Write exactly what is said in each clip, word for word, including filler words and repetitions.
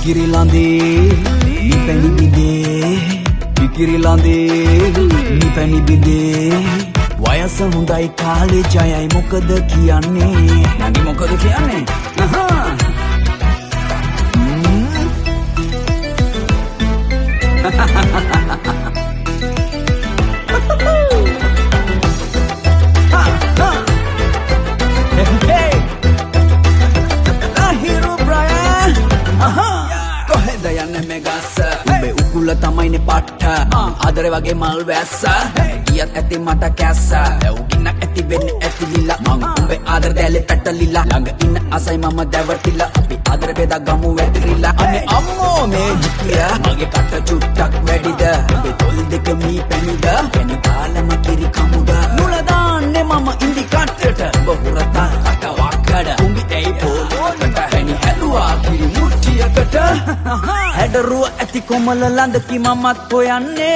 Pikirilande, ni penny binde. Pikirilande, ni penny binde. Wayasa hundai kale jayai mokada kiyanne. Nani mokada kiyanne? Aha. Tamaine patta adare wage mal wessa iyat ඇති මට කැස්ස උගින්න ඇති වෙන්න ඇති lila මං උඹේ ආදර දැලේ පැටලිලා ළඟ ඉන්න අසයි මම දැවටිලා අපි ආදර බෙදා ගමු වැටිරිලා අනේ අම්මෝ මේ හිතිය මගේ කට චුට්ටක් වැඩිද උඹේ තොල් දෙක මී පැණිද කෙනෙක් කාලම කිරි කමුද මුල දාන්නේ මම ඉඳි කට්ටට බහුරතා කට වක්කඩ උඹි ඇයි පොලොකට හැනි හැදුවා කිරි මුට්ටියකට හැඩරුව ඇති කොමල ළඳකි මමත් හොයන්නේ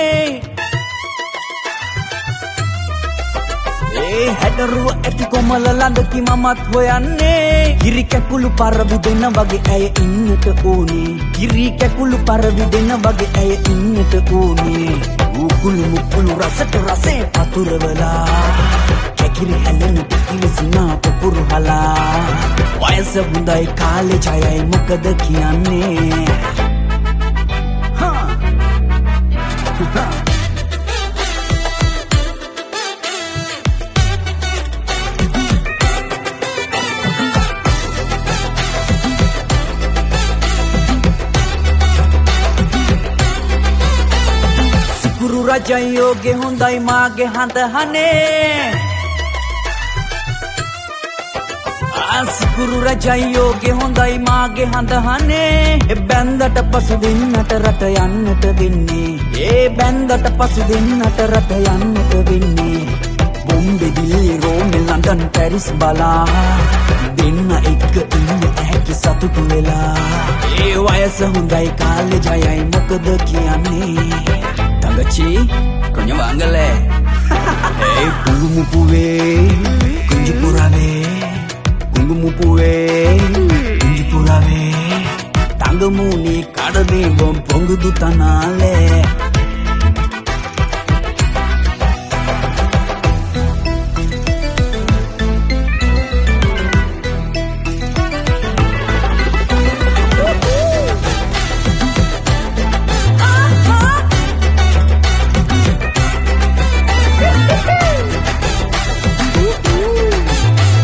ඒ හැඩරුව ඇති කොමල ළඳකි මමත් හොයන්නේ කිරි කැකුළු පරවිදෙන වගේ ඇය ඉන්නට ඕනේ කිරි කැකුළු පරවිදෙන වගේ ඇය ඉන්නට ඕනේ උකුළු මුකුළු රසට රසේ පතුරවලා කැකිරි හැලෙන පිලිසිනා පපුරු හලා වයස හොඳයි කාලේ ජයයි මොකද කියන්නේ සිකුරු රජයෝගේ හොඳයි මාගේ හඳ හනේ සිකුරු රජයෝගේ හොඳයි මාගේ හඳ හනේ බැන්දට පසු දෙන්නට රට යන්නට වෙන්නේ ඒ බැන්දට පසු දෙන්නට රට යන්නට වෙන්නේ බොම්බේ දිල්ලි රෝම ලන්ඩන් පැරිස් බලා දෙන්න එක්ක ඉන්න හැකි සතුටු වෙලා ඒ වයස හොඳයි කාලේ ජයයි මොකද කියන්නේ තංගචි කොණ්‍ය වංගලේ ඒ කුළුමු පුවේ කුංජි පුරාවේ Mupuwe, inji purave, tangamuni kadade bom pongu du tanale.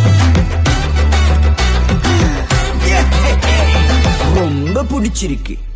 Pudichiriki.